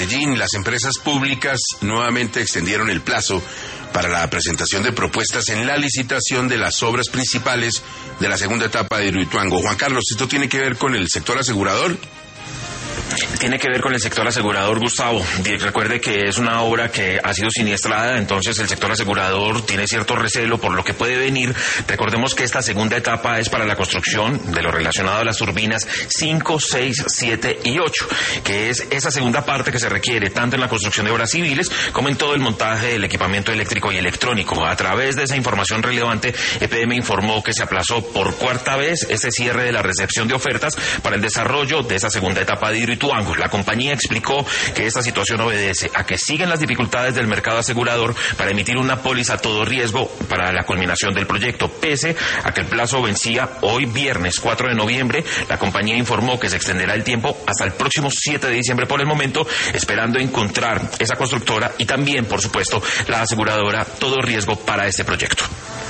Medellín, las empresas públicas nuevamente extendieron el plazo para la presentación de propuestas en la licitación de las obras principales de la segunda etapa de Hidroituango. Juan Carlos, ¿esto tiene que ver con el sector asegurador? Tiene que ver con el sector asegurador, Gustavo. Recuerde que es una obra que ha sido siniestrada, entonces el sector asegurador tiene cierto recelo por lo que puede venir. Recordemos que esta segunda etapa es para la construcción de lo relacionado a las turbinas 5, 6, 7 y 8, que es esa segunda parte que se requiere tanto en la construcción de obras civiles como en todo el montaje del equipamiento eléctrico y electrónico. A través de esa información relevante, EPM informó que se aplazó por cuarta vez ese cierre de la recepción de ofertas para el desarrollo de esa segunda etapa de Hidroituango. La compañía explicó que esta situación obedece a que siguen las dificultades del mercado asegurador para emitir una póliza a todo riesgo para la culminación del proyecto. Pese a que el plazo vencía hoy viernes 4 de noviembre, la compañía informó que se extenderá el tiempo hasta el próximo 7 de diciembre por el momento, esperando encontrar esa constructora y también, por supuesto, la aseguradora todo riesgo para este proyecto.